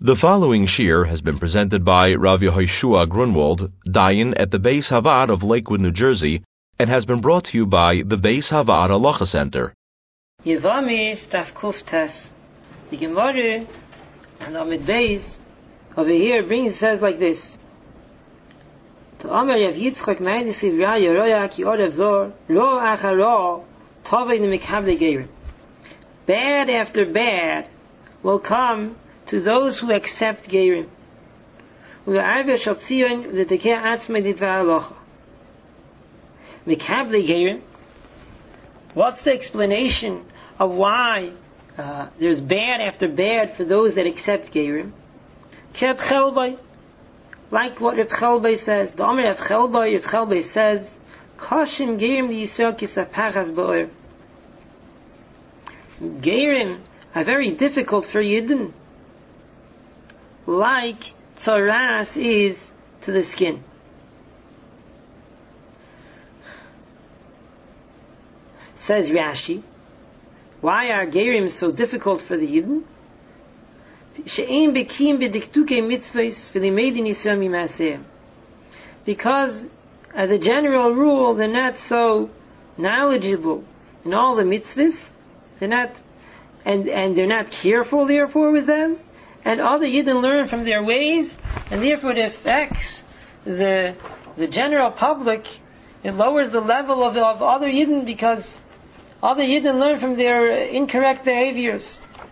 The following shir has been presented by Rav Yehoshua Grunwald, Dayan at the Beis Havad of Lakewood, New Jersey, and has been brought to you by the Beis Havad Halacha Center. Yevamis Daf Kuftas. The Gemara and Amid Beis over here says like this: To Amar Yav Yitzchak Ma'edis Ivra Yeroya Ki Orev Zor Lo Acharo Tovei Nemikhavle Geirim. Bad after bad will come to those who accept Geirim. U'arve Shaltzion L'tekeh Atzmei Didvar Halacha. Mikhavle Geirim. What's the explanation of why there's bad after bad for those that accept Geirim? Reb Chelbai, like what Reb Chelbai says. The Omer Reb Chelbai says, Koshin Geirim Yisrael Kisapachas Ba'or. Geirim are very difficult for Yidden, like Tzaras is to the skin. Says Rashi, why are Geirim so difficult for the Yidden? Because, as a general rule, they're not so knowledgeable in all the mitzvahs. They're not, and they're not careful, therefore, with them. And other Yidden learn from their ways, and therefore it affects the general public. It lowers the level of other Yidden because other Yidden learn from their incorrect behaviors.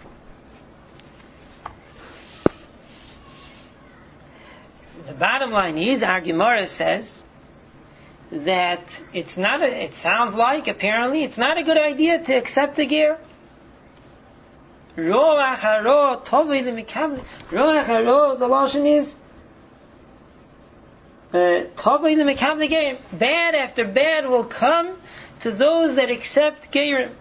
The bottom line is, our Gemara says that it sounds like, apparently, it's not a good idea to accept the ger. Ro acharo tovei lemikavle. Ro acharo, the lashon is tovei lemikavle gerim. Bad after bad will come to those that accept Geirim.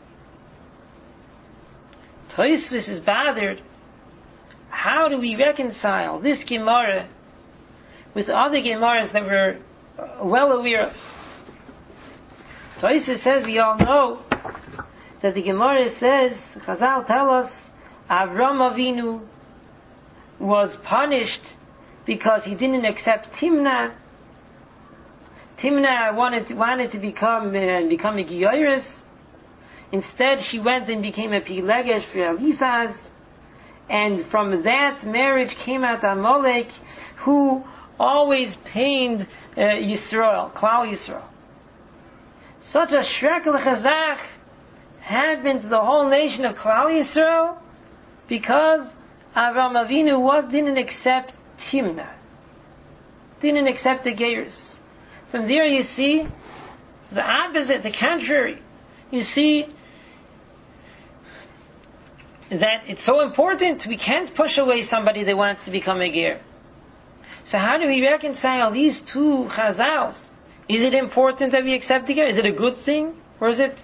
Tosfos is bothered. How do we reconcile this Gemara with other Gemaras that we're well aware of? Tosfos says, we all know that the Gemara says, Chazal tell us, Avram Avinu was punished because he didn't accept Timnah. Timnah wanted to become a Gioris. Instead, she went and became a Pilegesh for Eliphaz. And from that marriage came out Amalek, who always pained Yisrael, Klal Yisrael. Such a shrek l'chazach had been to the whole nation of Klal Yisrael because Avram Avinu didn't accept Timnah, didn't accept the Geiros. From there you see the opposite, the contrary. You see that it's so important, we can't push away somebody that wants to become a ger. So how do we reconcile these two chazals? Is it important that we accept the ger? Is it a good thing? Or is it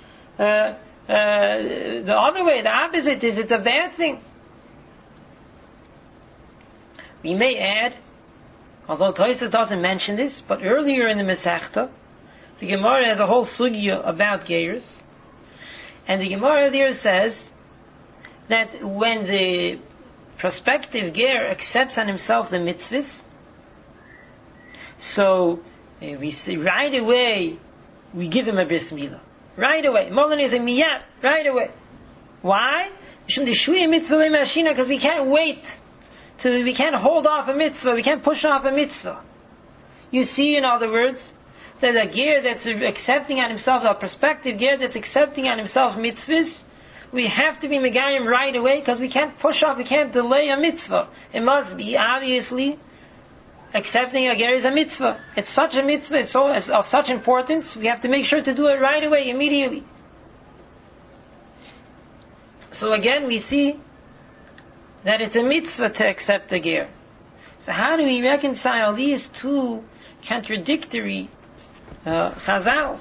the other way, the opposite? Is it a bad thing? We may add, although Tosfos doesn't mention this, but earlier in the Masechta, the Gemara has a whole sugya about Geiros, and the Gemara there says that when the prospective ger accepts on himself the mitzvahs, so we see right away we give him a bris milah. Right away. Molan is a miyat. Right away. Why? Because we can't wait. We can't hold off a mitzvah. We can't push off a mitzvah. You see, in other words, that a ger that's accepting on himself, a prospective ger that's accepting on himself mitzvahs, we have to be megayim right away because we can't push off, we can't delay a mitzvah. It must be, obviously, accepting a ger is a mitzvah. It's such a mitzvah, it's of such importance, we have to make sure to do it right away, immediately. So again, we see that it's a mitzvah to accept a ger. So how do we reconcile these two contradictory chazals?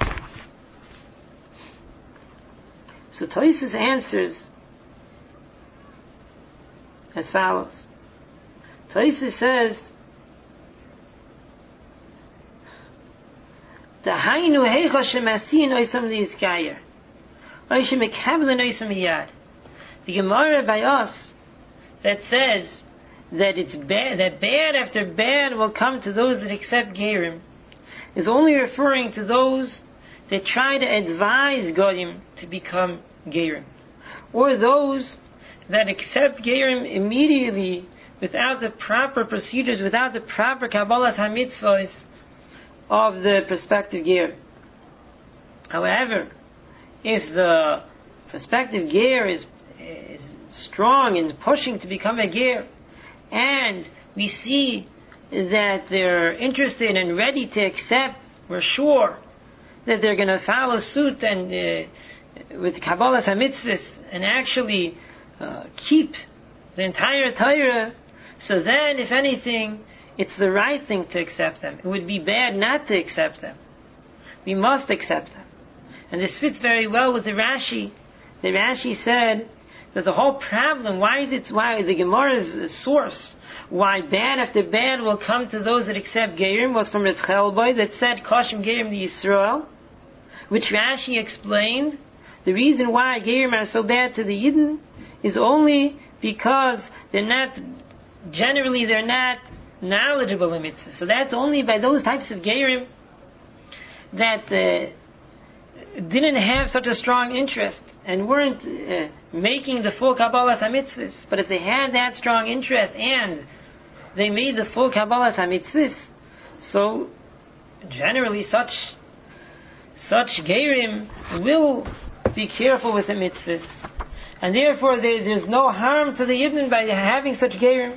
So Tosfos answers as follows. Tosfos says, the hainu heicha shemasin oisam liizkayer, oishem mekablen oisam miyad. The Gemara by us that says that it's bad, that bad after bad will come to those that accept Gerim, is only referring to those that try to advise Goyim to become Gerim, or those that accept Gerim immediately without the proper procedures, without the proper Kabbalas HaMitzvos of the prospective Ger. However, if the prospective Ger is strong in pushing to become a Ger, and we see that they're interested and ready to accept, we're sure that they're going to follow suit and with Kabbalas HaMitzvos and actually keep the entire Torah, so then, if anything, it's the right thing to accept them. It would be bad not to accept them. We must accept them. And this fits very well with the Rashi. The Rashi said that the whole problem, why the Gemara's source, why bad after bad will come to those that accept Gerim, was from Reb Chelboy that said, Koshem Gerim to Yisrael, which Rashi explained, the reason why Gerim are so bad to the Yidden is only because they're not knowledgeable in mitzvahs. So that's only by those types of Gerim that didn't have such a strong interest and weren't making the full Kabbalas HaMitzvahs. But if they had that strong interest and they made the full Kabbalas HaMitzvahs, so generally such Gerim will be careful with the mitzvahs. And therefore there's no harm to the Yidden by having such Gerim.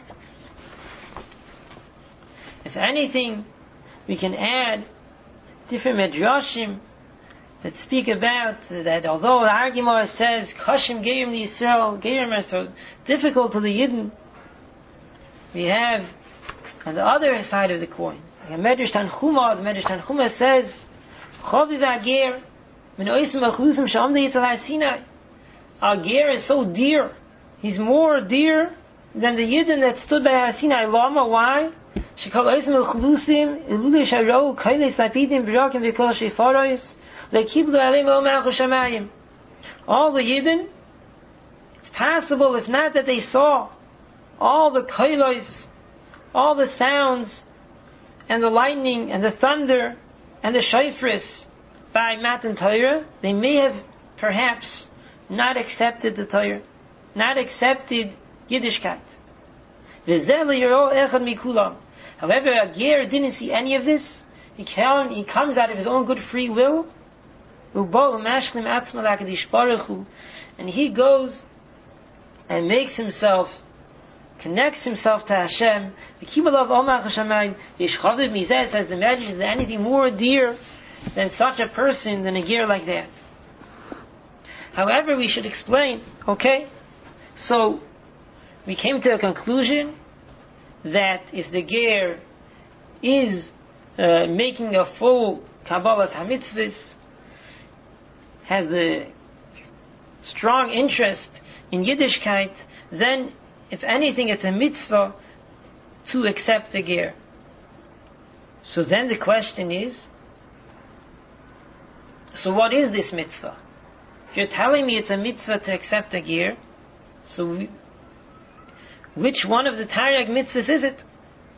If anything, we can add different Midrashim that speak about that although the Argumar says Kashim Gerim Yisrael, Gerim are so difficult to the Yidden, we have on the other side of the coin, like Medrash Tanchuma, the Medrash Tanchuma says Chaviv HaGer Min Oisim Achlusim Shamda Yitzhak HaSinai. Our Ger is so dear, he's more dear than the Yidden that stood by HaSinai. Lama, why? Shekal Oisim Achlusim Ilule Sharou Kailes Lapidim B'Rakim V'Kol Shefarois Lekiblu Aleim El Melchu Shamayim. All the Yidden, it's possible, if not that they saw all the Kailos, all the sounds and the lightning and the thunder and the shofars by Matan Torah, they may have perhaps not accepted the Torah, not accepted Yiddishkeit. However, a Ger didn't see any of this. He comes out of his own good free will, and he goes and connects himself to Hashem. Says the Medrash, is there anything more dear than such a person, than a Ger like that? However, we should explain, okay, so we came to a conclusion that if the Ger is making a full Kabbalas HaMitzvahs, has a strong interest in Yiddishkeit, then if anything it's a mitzvah to accept the Ger. So then the question is, so what is this mitzvah? If you're telling me it's a mitzvah to accept the Ger, so which one of the Taryag mitzvahs is it?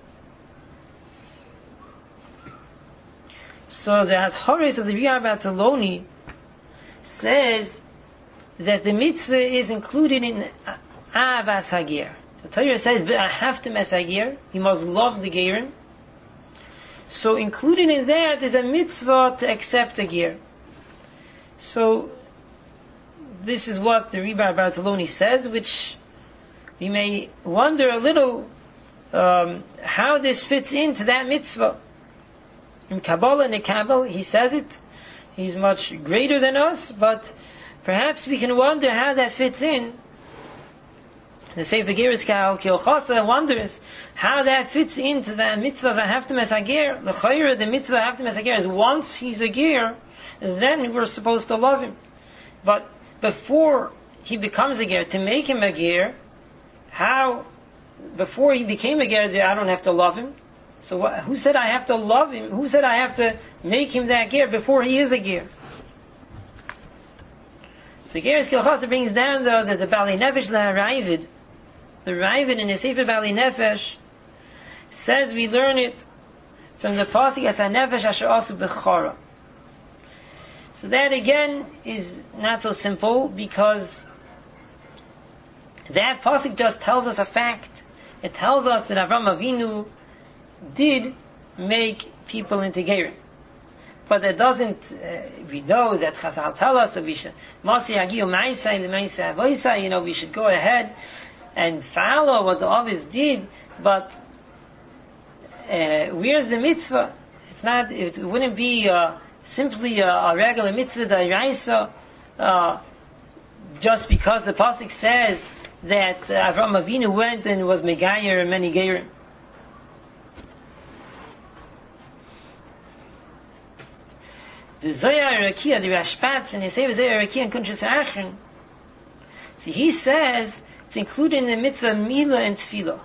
So the Azhoris of the Riyah Bartoloni says that the mitzvah is included in Avas HaGer. The Torah says, V'ahavtem es HaGer, he must love the Gerim. So included in that is a mitzvah to accept the Ger. So this is what the Riyah Bartoloni says, which we may wonder a little how this fits into that mitzvah. In Kabbalah, he says it. He's much greater than us, but perhaps we can wonder how that fits in. The Sefer Gerizkal Kilchasa wonders how that fits into the mitzvah of V'ahavtem es HaGer. The Chayra, the mitzvah of V'ahavtem es HaGer is once he's a Ger, then we're supposed to love him. But before he becomes a Ger, to make him a Ger, how, before he became a Ger, I don't have to love him? So who said I have to love him? Who said I have to make him that Ger before he is a Ger? The Gerizkal Kilchasa brings down though that the Bali Nefesh LaHaravid The Ravid in the Sefer Bali Nefesh says we learn it from the pasuk as HaNefesh Asher Asu B'Chara. So that again is not so simple, because that pasuk just tells us a fact. It tells us that Avram Avinu did make people into Gerim. But it doesn't, we know that Chazal tell us that we should, Masi Hagiu Ma'isai, the Ma'isai Avoisai, we should go ahead and follow what the Avis did, but where's the mitzvah? It's not, it wouldn't be simply a regular mitzvah d'oraisa, just because the pasuk says that Avram Avinu went and was megayer many gerim. The Zohar Rakia, the Rashpatz, and the Sefer Zohar Rakia and Kunshas Achen, see, he says it's included in the mitzvah Mila and Tefillah.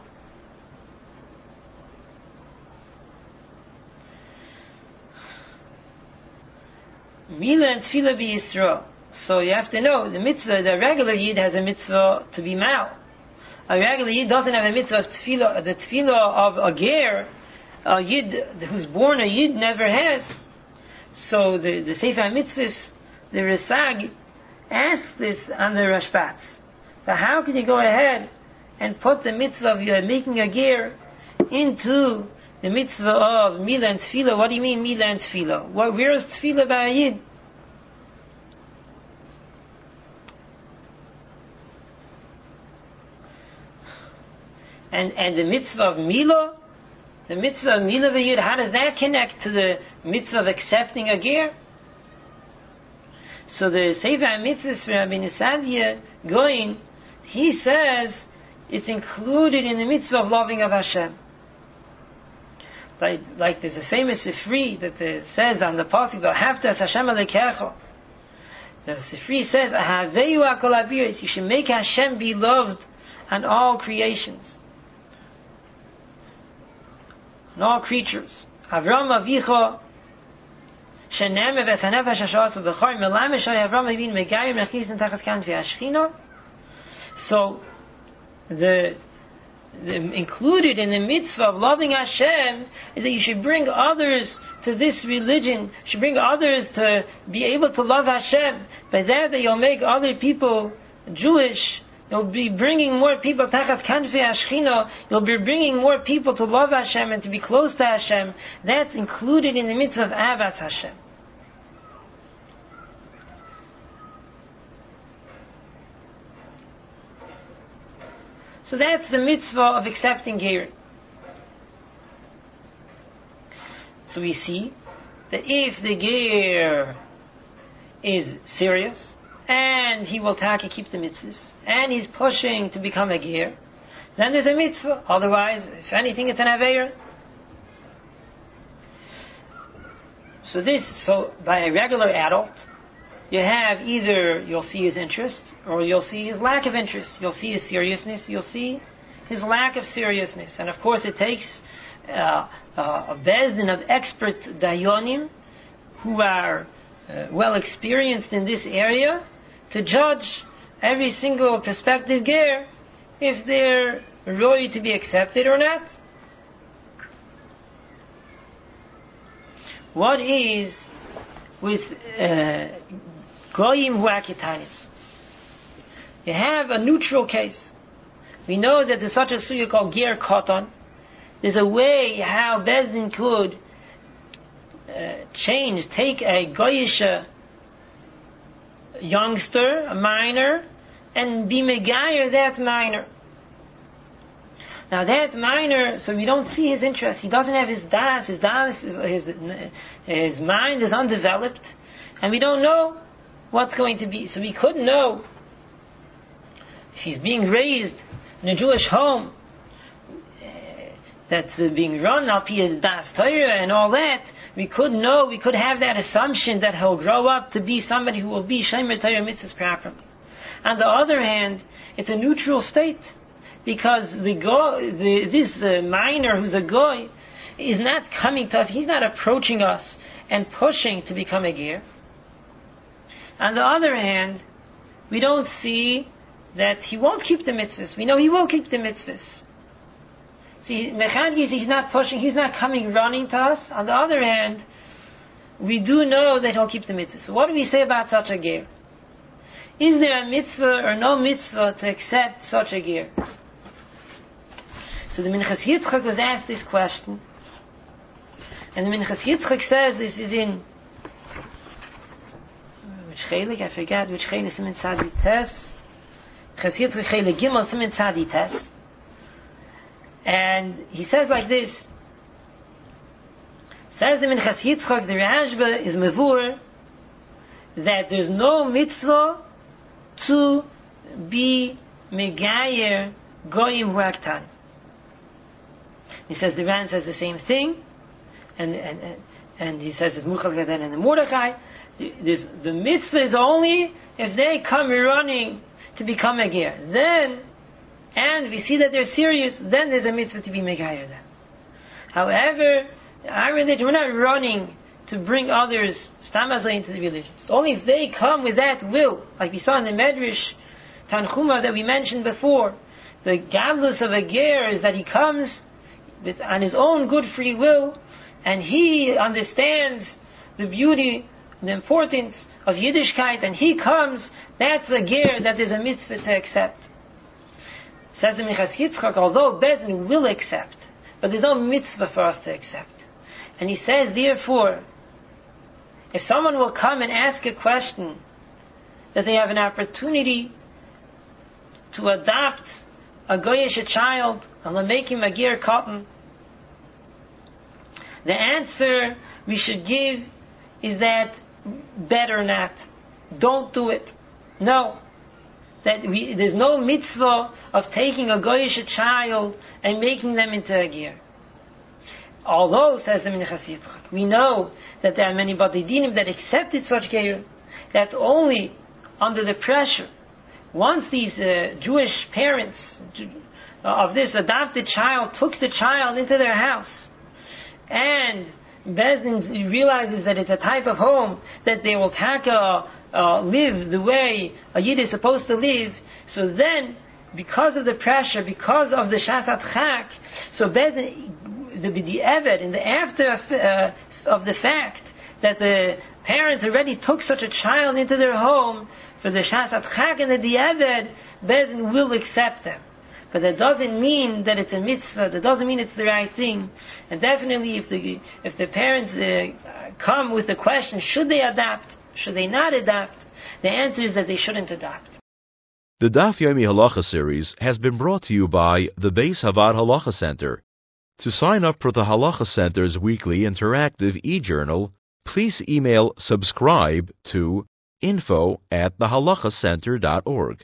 Mila and Tefillah be Yisrael. So you have to know, the mitzvah, the regular Yid has a mitzvah to be Mal. A regular Yid doesn't have a mitzvah of Tefillah. The Tefillah of a Ger, a Yid who's born a Yid, never has. So the Sefer HaMitzvahs, the Resag, asks this on the Rashpatz. So how can you go ahead and put the mitzvah of making a Ger into the mitzvah of Mila and Tefillah? What do you mean Mila and Tefillah? Where is Tefillah by a Yid? And the mitzvah of Mila, the mitzvah of Mila v'Yid, how does that connect to the mitzvah of accepting a ger? So the Sefer HaMitzvahs for Rabbi Nisadia Goin, he says it's included in the mitzvah of loving of Hashem. Like there's a famous Sifri that says on the pasuk, "V'ahavta Hashem alekecha." The Sifri says, "Ahaveyu hakol habiros." You should make Hashem be loved on all creations, on all creatures. Avram Avicha shenem v'sanefesh hashas v'char melam shay Avram Avin megayim nechisen tachas kanfi hashchina. So the included in the mitzvah of loving Hashem is that you should bring others to this religion, you should bring others to be able to love Hashem. By that you'll make other people Jewish. You'll be bringing more people tachas kanfi hashchina. You'll be bringing more people to love Hashem and to be close to Hashem. That's included in the mitzvah of Avas Hashem. So that's the mitzvah of accepting ger. So we see that if the ger is serious and he will keep the mitzvahs, and he's pushing to become a ger, then there's a mitzvah. Otherwise, if anything, it's an aveir. So by a regular adult, you have either you'll see his interest or you'll see his lack of interest. You'll see his seriousness, you'll see his lack of seriousness. And of course it takes a bezdin of expert dayonim who are well experienced in this area to judge every single prospective ger if they're ready to be accepted or not. What is with goyim who are ketanis? You have a neutral case. We know that there's such a suya called ger katan. There's a way how bezdin could take a goyish youngster, a minor, and be megayer that minor. Now that minor, so we don't see his interest. He doesn't have his das. His mind is undeveloped, and we don't know what's going to be. So we couldn't know if he's being raised in a Jewish home that's being run up his das Torah and all that. We could know. We could have that assumption that he'll grow up to be somebody who will be shomer Torah mitzvahs properly. On the other hand, it's a neutral state, because this minor who's a goy is not coming to us. He's not approaching us and pushing to become a ger. On the other hand, we don't see that he won't keep the mitzvahs. We know he will keep the mitzvahs. See, Mechad, he's not pushing, he's not coming running to us. On the other hand, we do know that he'll keep the mitzvahs. So what do we say about such a ger? Is there a mitzvah or no mitzvah to accept such a ger? So the Minchas Yitzchak was asked this question, and the Minchas Yitzchak says this is in which chelik? I forgot which chelik. Siman Tzadi Tes. Minchas Yitzchak chelik Gimel Siman Tzadi Tes, and he says like this. Says the Minchas Yitzchak, the Rashba is mevur that there's no mitzvah to be megayer goyim hu aktan. He says the Ran says the same thing, and he says it's Muchal Gaden and the Mordechai. The mitzvah is only if they come running to become a ger. Then, and we see that they're serious, then there's a mitzvah to be megayer them. However, our religion, we're not running to bring others stamazah into the religion. It's only if they come with that will, like we saw in the Medrash Tanchuma that we mentioned before. The gadlus of a ger is that he comes on his own good free will, and he understands the beauty, the importance of Yiddishkeit, and he comes. That's a ger that is a mitzvah to accept. Says the Minchas Yitzchak, although Bezin will accept, but there's no mitzvah for us to accept. And he says, therefore, if someone will come and ask a question, that they have an opportunity to adopt a goyish child and make him a ger cotton, the answer we should give is that better not. Don't do it. No. There's no mitzvah of taking a goyish child and making them into a ger. Although, says the Minchas Yitzchak, we know that there are many Bati Dinim that accepted such ger. That's only under the pressure. Once these Jewish parents of this adopted child took the child into their house, and Bezdin realizes that it's a type of home that they will live the way a Yid is supposed to live, so then, because of the pressure, because of the Shasat Chak, so Bezdin, the Eved, in the after of the fact that the parents already took such a child into their home, for the Shasat Chak and the Eved, Bezdin will accept them. But that doesn't mean that it's a mitzvah. That doesn't mean it's the right thing. And definitely, if the parents come with the question, should they adopt? Should they not adopt? The answer is that they shouldn't adopt. The Daf Yomi Halacha series has been brought to you by the Beis Havad Halacha Center. To sign up for the Halacha Center's weekly interactive e-journal, please email subscribe to info@thehalachacenter.org.